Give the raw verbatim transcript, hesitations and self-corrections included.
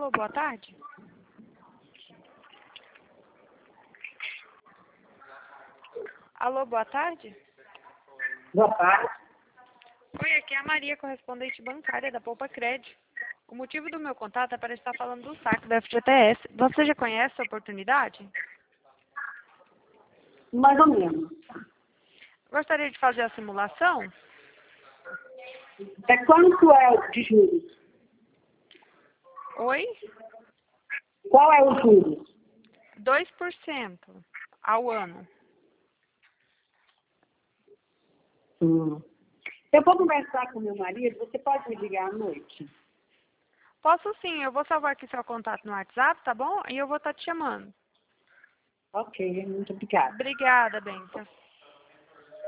Alô, boa tarde. Alô, boa tarde. Boa tarde. Oi, aqui é a Maria, correspondente bancária da Poupa Crédito. O motivo do meu contato é para estar falando do saque da F G T S. Você já conhece a oportunidade? Mais ou menos. Gostaria de fazer a simulação? É quanto é o de juros? Oi? Qual é o juros? dois por cento ao ano. Hum. Eu vou conversar com meu marido, você pode me ligar à noite? Posso sim, eu vou salvar aqui seu contato no WhatsApp, tá bom? E eu vou estar te chamando. Ok, muito obrigada. Obrigada, Benta.